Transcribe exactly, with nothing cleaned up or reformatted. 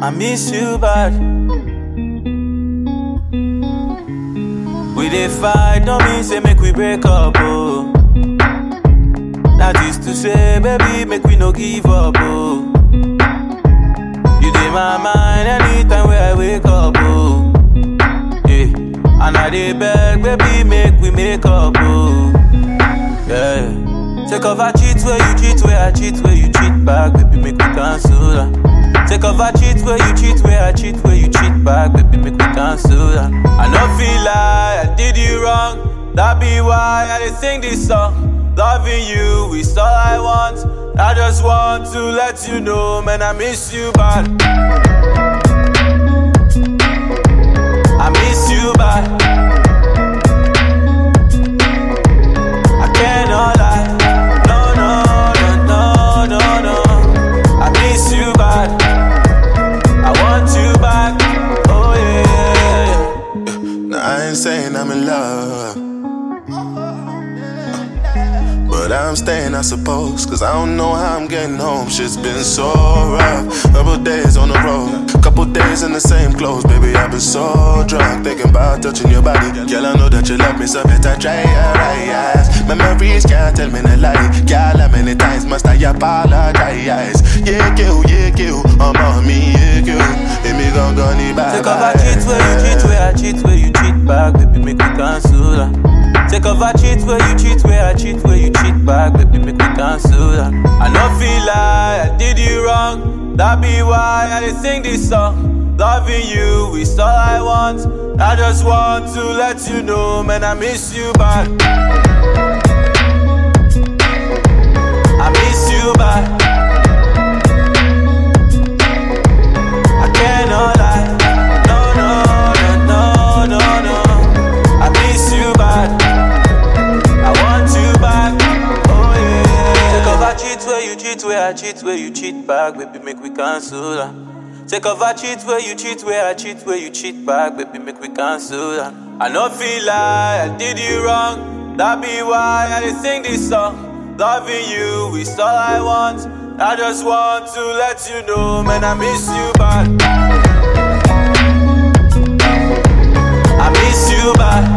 I miss you bad. We dey fight, don't mean say make we break up, oh. That is to say, baby, make we no give up, oh. You dey my mind anytime where I wake up, oh. Yeah, and I dey beg, baby, make we make up, oh. Yeah, take off I cheat where you cheat, where I cheat, where you cheat back, baby, make we cancel that. Take off I cheat where you cheat, where I cheat, where you cheat back, baby, make me cancel that. I no feel like I did you wrong, that be why I did sing this song. Loving you is all I want, I just want to let you know, man, I miss you bad. I miss you bad. I cannot lie, no, no, no, no, no, no. I miss you bad. I want you back, oh yeah. Now I ain't saying I'm in love, but I'm staying, I suppose, cause I don't know how I'm getting home. Shit's been so rough. Couple days on the road, couple days in the same clothes. Baby, I've been so drunk, thinking about touching your body. Girl, I know that you love me, so better try your eyes. Memories can't tell me no lie. Girl, how many times must I apologize? Yeah, kill, yeah, kill, I'm on me, yeah, kill. Let me gon' go need bye. Take off I cheat where you cheat, where I cheat, where you cheat back, baby, make me cancel that. Take off I cheat where you cheat, where I cheat, where you cheat back, baby, make me cancel that. I no feel like I did you wrong, that be why I did sing this song. Loving you is all I want, I just want to let you know, man, I miss you bad. I miss you bad. I cannot lie, no, no, no, no, no, no. I miss you bad. I want you back, oh yeah. Take off I cheat where you cheat, where I cheat, where you cheat back, baby, make we cancel that. Take off I cheat where you cheat, where I cheat, where you cheat back, baby, make we cancel that. I no feel like I did you wrong, that be why I did sing this song. Loving you is all I want, I just want to let you know, man, I miss you bad. I miss you bad.